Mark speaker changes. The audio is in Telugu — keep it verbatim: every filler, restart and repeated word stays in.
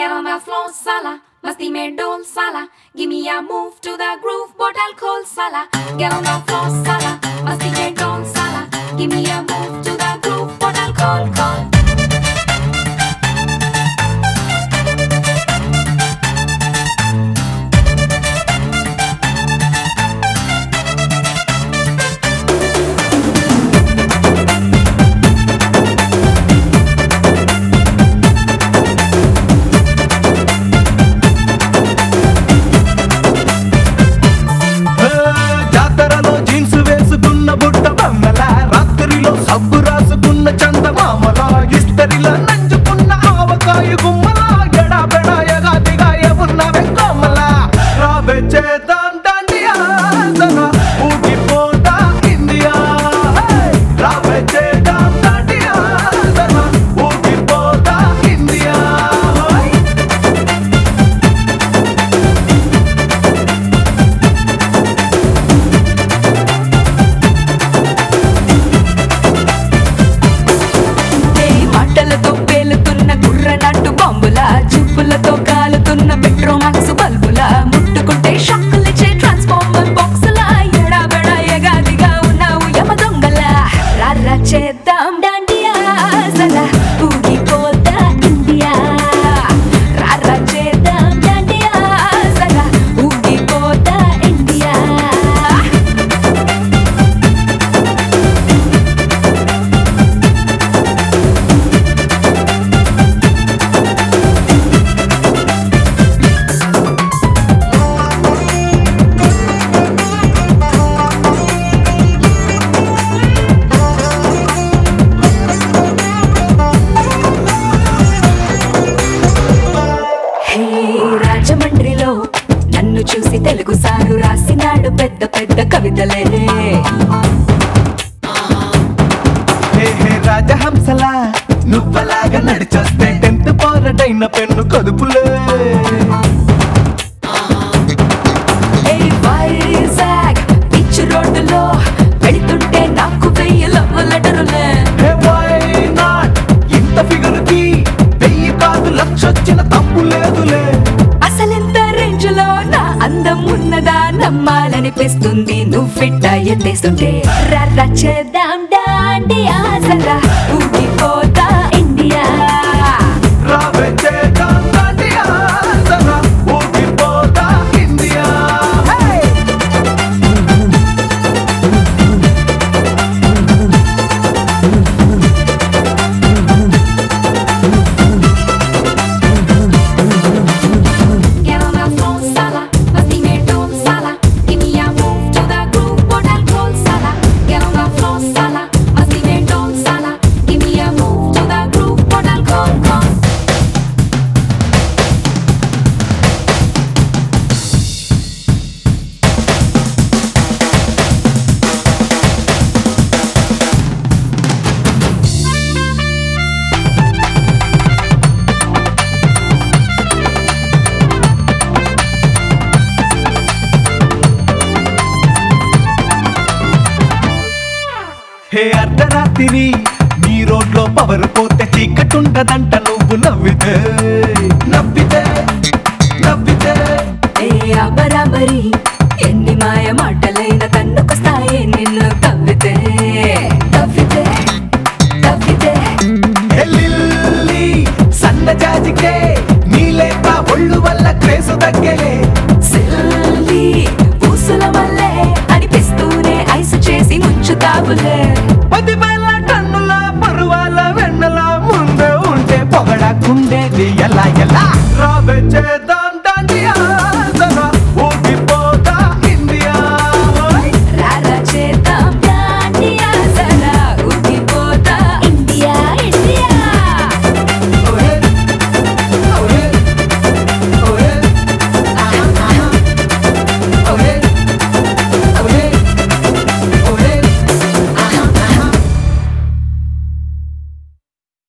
Speaker 1: Get on the floor, sala. Masti mein dol, sala. Give me a move to the groove, bottle cold, sala. Get on the floor, sala. Masti mein dol, sala. Give me a move to the groove, bottle cold, cold.
Speaker 2: సబ్బు రాసుకున్న చందమామల ఇస్తరిలో నంచుకున్న ఆవకాయ గుమ్మల ఎడాబెడ ఎగాదిగా ఉన్న వెంకమ్మల రావే చేద్దాం డాండియా సనా ఊగిపోతా ఇండియా రావే చేద్దాం డాండియా సనా ఊగిపోతా ఇండియా
Speaker 1: చూపులతో కాలుతున్న పెట్రోమాక్స్ బల్బుల ముట్టుకుంటే షాకులిచ్చే ట్రాన్స్ఫార్మర్ బాక్సుల ఎడాబెడ ఎగాదిగా ఉన్నావు యమ దొంగల రారా చేద్దాం డాండియా సలా ఊగిపోతా ఇండియా రారా చేద్దాం డాండియా సలా ఊగిపోతా ఇండియా రాజమండ్రిలో నన్ను చూసి తెలుగు సారు రాసినాడు పెద్ద పెద్ద కవితలే
Speaker 2: రాజహంసలా నువ్వలాగా నడిచొస్తే టెన్త్ పోరడైన పెన్ను కదుపులే
Speaker 1: వైజాగ్ బీచ్ రోడ్డులో వెళ్తుంటే నాకు వెయ్యి లవ్ లెటరులే
Speaker 2: ఇంత ఫిగర్కి వెయ్యి కాదు లక్షొచ్చిన తప్పు లేదులే
Speaker 1: అసలెంత రేంజ్ లో నా అందం ఉన్నదా నమ్మాలనిపిస్తుంది నువ్వు ఫిట్ ఎత్తేస్తుంటే రర్ర చేద్దాం డాండియా సలా ఊగిపోతా ఇండియా
Speaker 2: రావే చేద్దాం డాండియా సలా ఊగిపోతా ఇండియా హే అర్ధరాత్రి నీ రోడ్లో పవర్ పోతే చీకటుండదంట నువ్వు నవ్వితే నవ్వితే నవ్వితే
Speaker 1: ఏ అబరాబరి ఎన్ని మాయ మాటలైన కన్నుకొస్తాయే నిన్ను తవ్వితే తవ్వితే తవ్వితే
Speaker 2: ఎల్లిల్లి సన్న జాజికే నీలేక ఒళ్ళు వల్ల క్రేసు తగ్గలే
Speaker 1: సిల్లి పూసుల వల్లే అనిపిస్తూనే ఐసు చేసి ముంచుతావులే
Speaker 2: పదివేల టన్నుల పరువాల వెన్నెల ముందే ఉంటే పొగడకుండేది ఎలా ఎలా